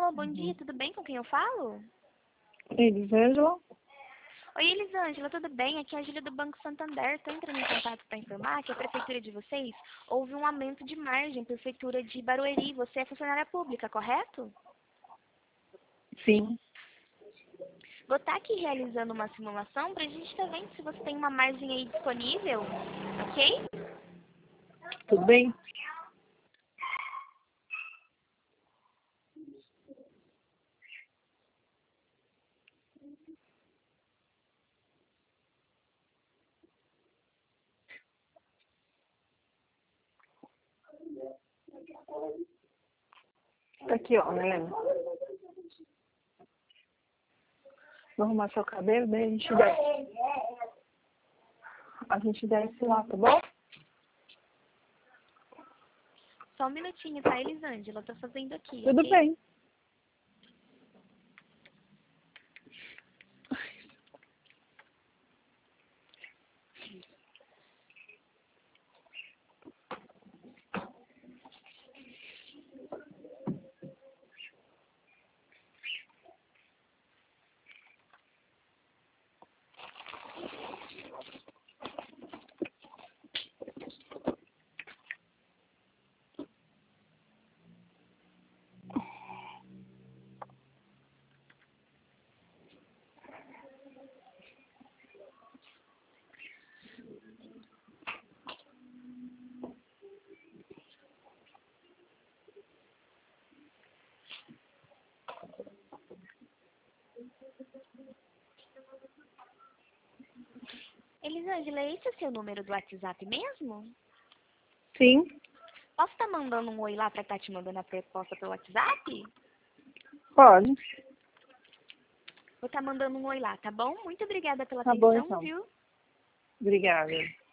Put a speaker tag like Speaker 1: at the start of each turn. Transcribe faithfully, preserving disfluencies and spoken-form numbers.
Speaker 1: Alô, bom
Speaker 2: Uhum.
Speaker 1: dia, tudo bem? Com quem eu falo?
Speaker 2: Elisângela?
Speaker 1: Oi, Elisângela, tudo bem? Aqui é a Júlia do Banco Santander. Estou entrando em contato para informar que a prefeitura de vocês houve um aumento de margem, prefeitura de Barueri. Você é funcionária pública, correto?
Speaker 2: Sim.
Speaker 1: Vou estar aqui realizando uma simulação para a gente estar vendo se você tem uma margem aí disponível, ok?
Speaker 2: Tudo bem? Tá aqui, ó, Helena. Vou arrumar seu cabelo, daí a gente desce. A gente desce lá, tá bom?
Speaker 1: Só um minutinho, tá, Elisângela? Estou fazendo aqui,
Speaker 2: Tudo
Speaker 1: ok?
Speaker 2: bem.
Speaker 1: Elisângela, esse é o seu número do WhatsApp mesmo?
Speaker 2: Sim,
Speaker 1: Posso estar mandando um oi lá para estar te mandando a proposta pelo WhatsApp?
Speaker 2: pode.
Speaker 1: Vou estar mandando um oi lá, tá bom? Muito obrigada pela
Speaker 2: Tá bom,
Speaker 1: atenção,
Speaker 2: então.
Speaker 1: viu?
Speaker 2: Obrigada.